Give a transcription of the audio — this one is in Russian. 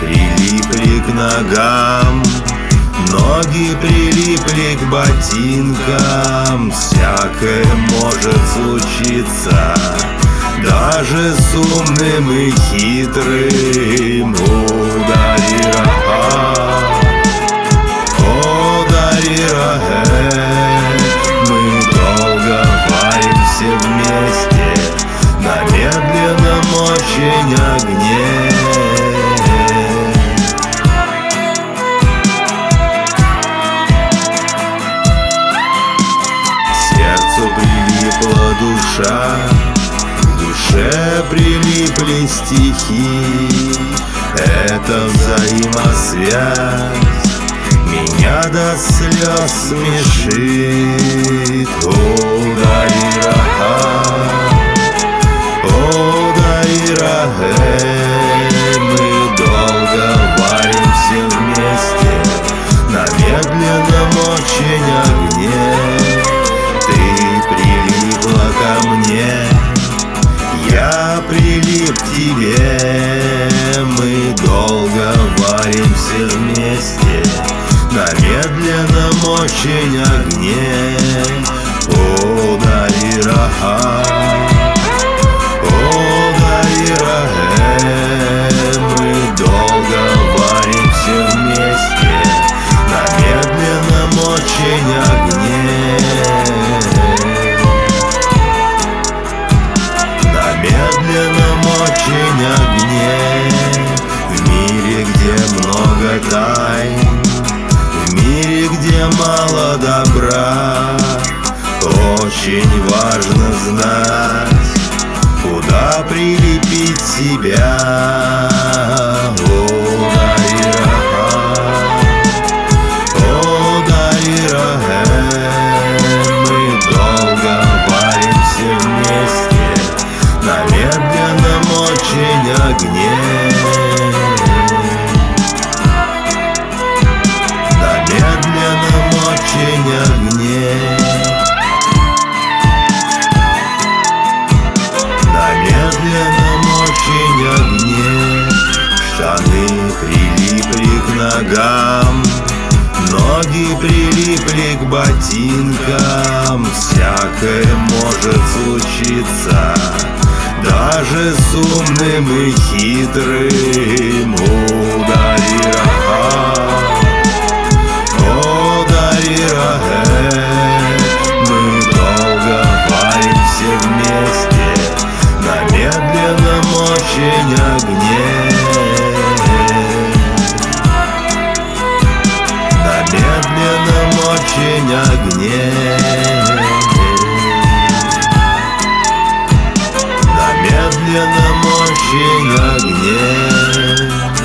прилипли к ногам, ноги прилипли к ботинкам. Всякое может случиться, даже с умным и хитрым. Мы долго варимся вместе на медленном очень огне. Сердцу прилипла душа, к душе прилипли стихи. Это взаимосвязь меня до слез смешит. Мы долго варимся вместе на медленном очень огне. Ты прилипла ко мне, я прилип к тебе. Мы долго варимся вместе на медленном очень огне. Мы долго варимся вместе на медленном очень огне. На медленном очень огне. В мире, где много тайн, в мире, где мало добра, очень важно знать, куда прилепить себя. Мы долго варимся вместе на медленном очень огне. На медленном очень огне. На медленном очень огне. Штаны прилипли к ногам, ноги прилипли к ботинкам. Всякое может случиться, даже с умным и хитрым. Мы долго варимся вместе на медленном очень огне. На медленном очень огне. На медленном очень огне.